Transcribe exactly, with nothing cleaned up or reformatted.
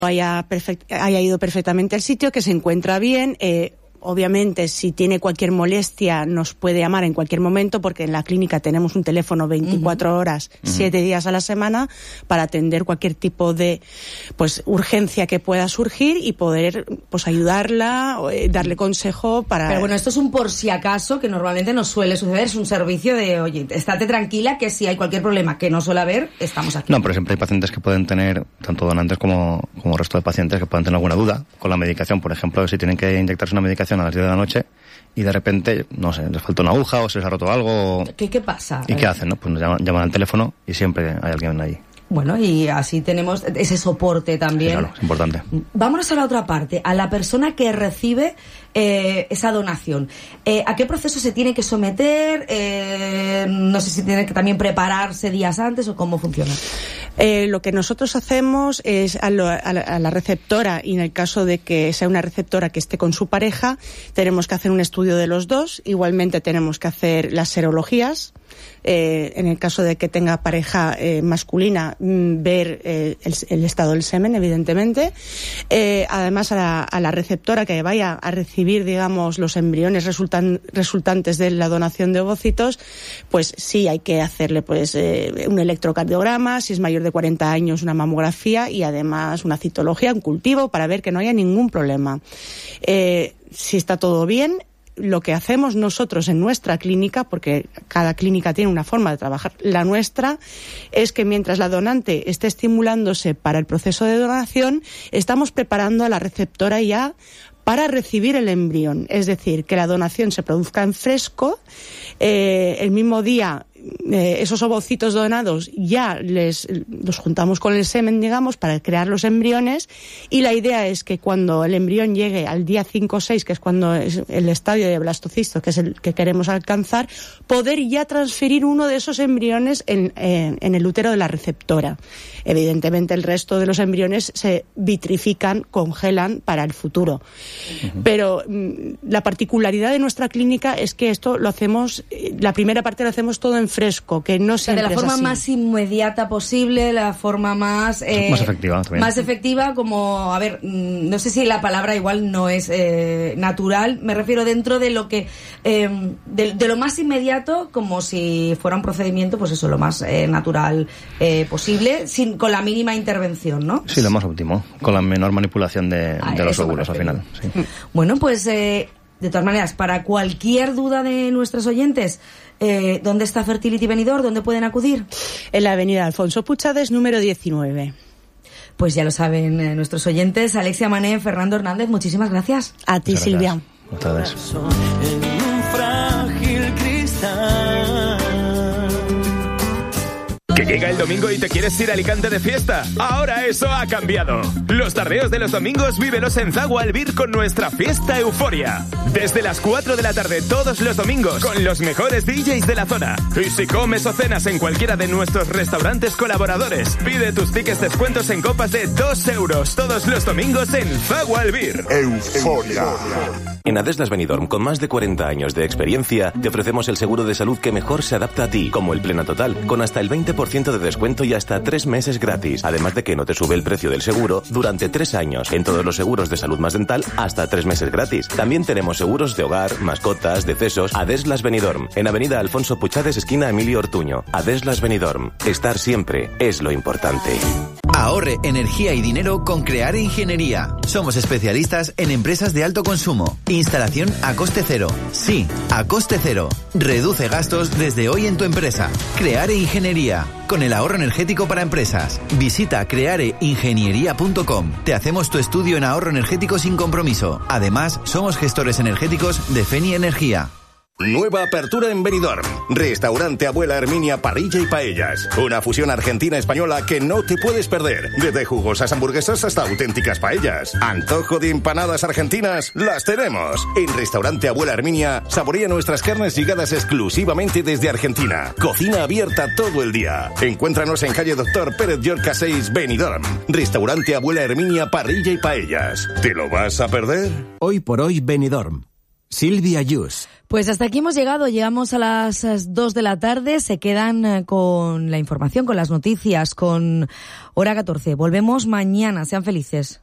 haya, perfect, haya ido perfectamente al sitio, que se encuentra bien. Eh, Obviamente, si tiene cualquier molestia, nos puede llamar en cualquier momento, porque en la clínica tenemos un teléfono veinticuatro horas, uh-huh. siete días a la semana, para atender cualquier tipo de pues urgencia que pueda surgir y poder pues ayudarla, eh, darle consejo para... Pero bueno, esto es un por si acaso, que normalmente nos suele suceder, es un servicio de, oye, estate tranquila, que si hay cualquier problema que no suele haber, estamos aquí. No, pero siempre hay pacientes que pueden tener, tanto donantes como, como el resto de pacientes, que pueden tener alguna duda con la medicación. Por ejemplo, si tienen que inyectarse una medicación a las diez de la noche y de repente, no sé, les falta una aguja o se les ha roto algo. ¿Qué, qué pasa? ¿Y qué hacen? ¿No? Pues nos llaman, llaman al teléfono y siempre hay alguien ahí. Bueno, y así tenemos ese soporte también. Sí, claro, es importante. Vámonos a la otra parte, a la persona que recibe eh, esa donación. Eh, ¿A qué proceso se tiene que someter? Eh, no sé si tiene que también prepararse días antes o cómo funciona. Eh, lo que nosotros hacemos es a, lo, a, la, a la receptora, y en el caso de que sea una receptora que esté con su pareja, tenemos que hacer un estudio de los dos. Igualmente tenemos que hacer las serologías. Eh, en el caso de que tenga pareja eh, masculina, mm, ver eh, el, el estado del semen, evidentemente. Eh, además, a la, a la receptora que vaya a recibir, digamos, los embriones resultan, resultantes de la donación de ovocitos, pues sí hay que hacerle pues eh, un electrocardiograma, si es mayor de cuarenta años, una mamografía y además una citología, un cultivo, para ver que no haya ningún problema. Eh, si está todo bien, lo que hacemos nosotros en nuestra clínica, porque cada clínica tiene una forma de trabajar, la nuestra es que mientras la donante esté estimulándose para el proceso de donación, estamos preparando a la receptora ya para recibir el embrión. Es decir, que la donación se produzca en fresco, eh, el mismo día. Eh, esos ovocitos donados ya les los juntamos con el semen, digamos, para crear los embriones, y la idea es que cuando el embrión llegue al día cinco o seis, que es cuando es el estadio de blastocisto, que es el que queremos alcanzar, poder ya transferir uno de esos embriones en, en, en el útero de la receptora. Evidentemente el resto de los embriones se vitrifican, congelan para el futuro. Uh-huh. Pero mm, la particularidad de nuestra clínica es que esto lo hacemos, la primera parte lo hacemos todo en fresco, que no siempre de la forma es así. Más inmediata posible, la forma más eh, más efectiva también. Más efectiva, como, a ver, no sé si la palabra igual no es eh, natural, me refiero dentro de lo que eh, de, de lo más inmediato, como si fuera un procedimiento, pues eso, lo más eh, natural eh, posible, sin con la mínima intervención, ¿no? Sí, lo más óptimo, con la menor manipulación de, ah, de los óvulos al final. Sí. Bueno, pues eh, de todas maneras, para cualquier duda de nuestros oyentes, Eh, ¿dónde está Fertility Benidorm? ¿Dónde pueden acudir? En la avenida Alfonso Puchades, número diecinueve. Pues ya lo saben eh, nuestros oyentes. Alexia Mané, Fernando Hernández, muchísimas gracias. A ti, muchas Silvia. Muchas gracias. En un frágil cristal. ¿Que llega el domingo y te quieres ir a Alicante de fiesta? Ahora eso ha cambiado. Los tardeos de los domingos vívelos en Zago Albir con nuestra fiesta Euforia. Desde las cuatro de la tarde todos los domingos con los mejores D Js de la zona. Y si comes o cenas en cualquiera de nuestros restaurantes colaboradores, pide tus tickets descuentos en copas de dos euros todos los domingos en Zago Albir. Euforia. En Adeslas Benidorm, con más de cuarenta años de experiencia, te ofrecemos el seguro de salud que mejor se adapta a ti, como el Plena Total, con hasta el veinte por ciento de descuento y hasta tres meses gratis. Además de que no te sube el precio del seguro durante tres años. En todos los seguros de salud más dental, hasta tres meses gratis. También tenemos seguros de hogar, mascotas, decesos. Adeslas Benidorm, en Avenida Alfonso Puchades, esquina Emilio Ortuño. Adeslas Benidorm, estar siempre es lo importante. Ahorre energía y dinero con Creare Ingeniería. Somos especialistas en empresas de alto consumo. Instalación a coste cero. Sí, a coste cero. Reduce gastos desde hoy en tu empresa. Creare Ingeniería. Con el ahorro energético para empresas. Visita creare ingeniería punto com. Te hacemos tu estudio en ahorro energético sin compromiso. Además, somos gestores energéticos de Feni Energía. Nueva apertura en Benidorm. Restaurante Abuela Herminia Parrilla y Paellas. Una fusión argentina-española que no te puedes perder. Desde jugosas hamburguesas hasta auténticas paellas. Antojo de empanadas argentinas, las tenemos. En Restaurante Abuela Herminia, saborea nuestras carnes llegadas exclusivamente desde Argentina. Cocina abierta todo el día. Encuéntranos en calle Doctor Pérez Llorca seis, Benidorm. Restaurante Abuela Herminia Parrilla y Paellas. ¿Te lo vas a perder? Hoy por hoy Benidorm. Silvia Yus. Pues hasta aquí hemos llegado, llegamos a las dos de la tarde, se quedan con la información, con las noticias, con Hora catorce. Volvemos mañana, sean felices.